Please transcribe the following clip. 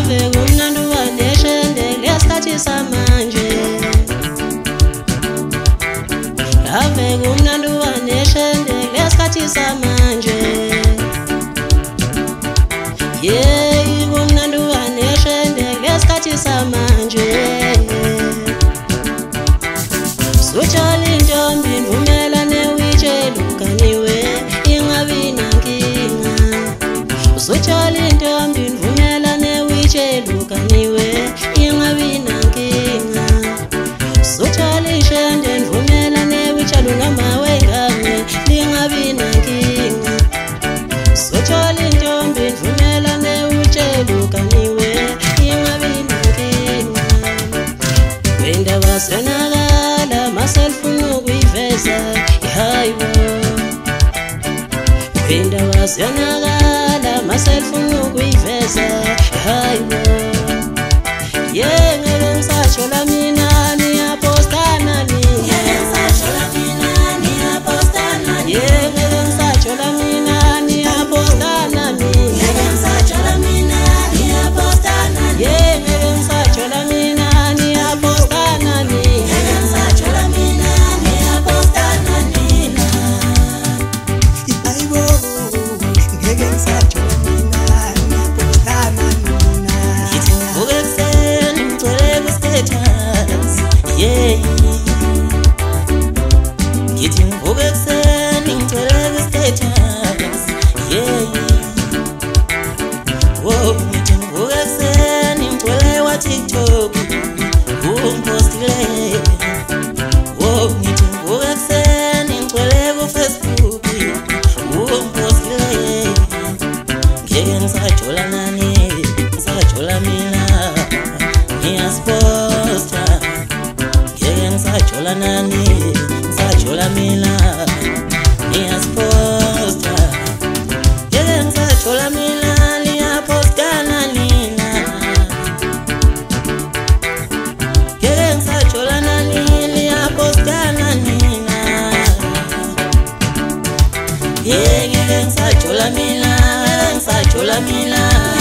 ave kumnandi waneshe lesikhathi samanje ave kumnandi waneshe lesikhathi samanje yeah kumnandi waneshe lesikhathi samanje Sochali ntombi ndvumela newicheluganiwe ingabi nankinga Sochali ntombi ndvumela newicheluganiwe ingabi nankinga Sochali shende ndvumela newichalungamawe ngame lingabi nankinga Sochali ntombi ndvumela newicheluganiwe ingabi nankinga Wenda wasenakala maselfuna ukuyiveza ihaybo Wenda wasenakala maselfuna ukuyiveza ihaybo Yeah ngeke ngisatshola mina niyapostana nina Yeah ngeke ngisatshola mina niyapostana nina Yeah ngeke ngisatshola mina niyapostana nina Yeah, getting over sending to the status. Yeah, whoa, getting over sending to the TikTok. Whoa, post it. Whoa, getting over sending to the Facebook. Whoa, post it. Getting such a nani, such a mina. Yes, poster. Sachola nani, sachola mila, nias posta. Yelen sachola mila, nia posta nanina. Yelen sachola nani, nia posta nanina. Yelen sachola mila, sachola mila.